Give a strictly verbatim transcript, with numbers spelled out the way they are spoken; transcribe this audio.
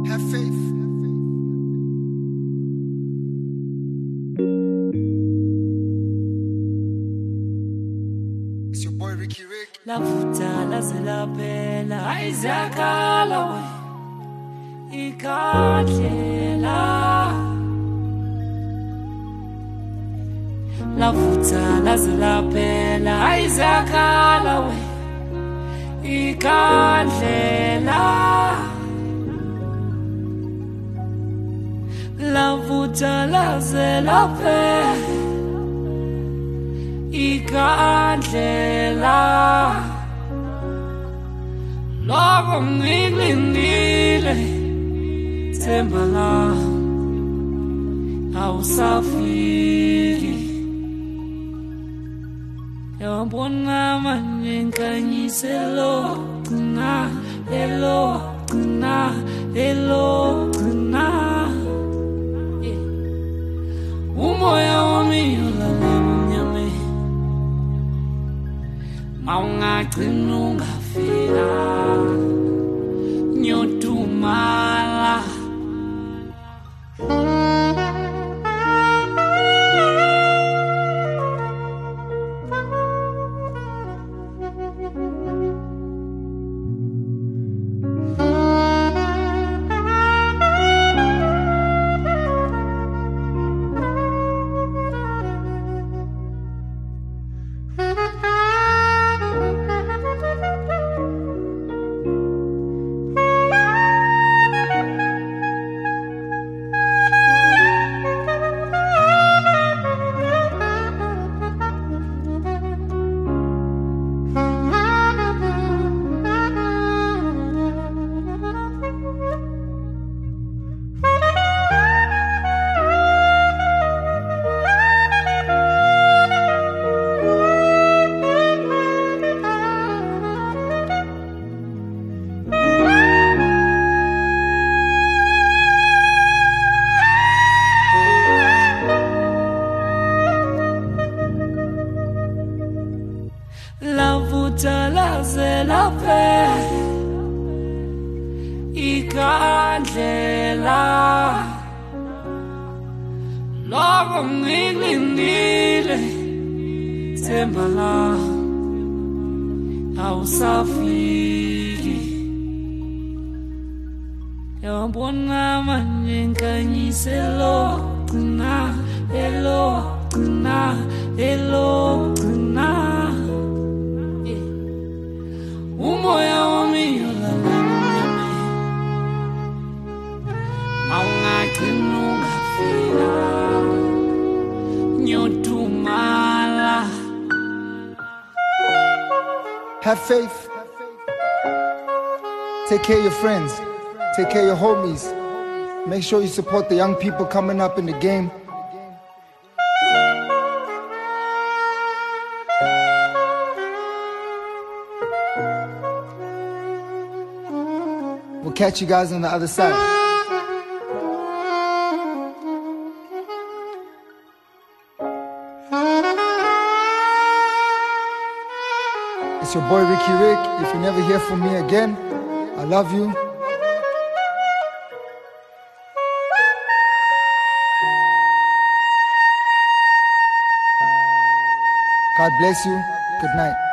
Have faith. It's your boy Ricky Rick. La vuta la se la pela Isakala we ikadlela La vuta la se la pela Isakala we ikadlela La vuta la se la pela ikadlela Loko ngikulindile themba la awusafiki Yabona manje nkanyiselo gcina elo gcina elo gcina Umoya wami ulale mnyame Mawungagcina ungafika nyotumala La vuta la se la pe ikadlela Loko ngikulindile themba la awusafiki Yabona manje nkanyiselo gcina elo gcina elo gcina Umoya wami ulale mnyame Mawungagcina ungafika nyotumala Have faith. Take care of your friends. Take care of your homies. Make sure you support the young people coming up in the game. We'll catch you guys on the other side. It's your boy Ricky Rick. If you never hear from me again, I love you. God bless you. Good night.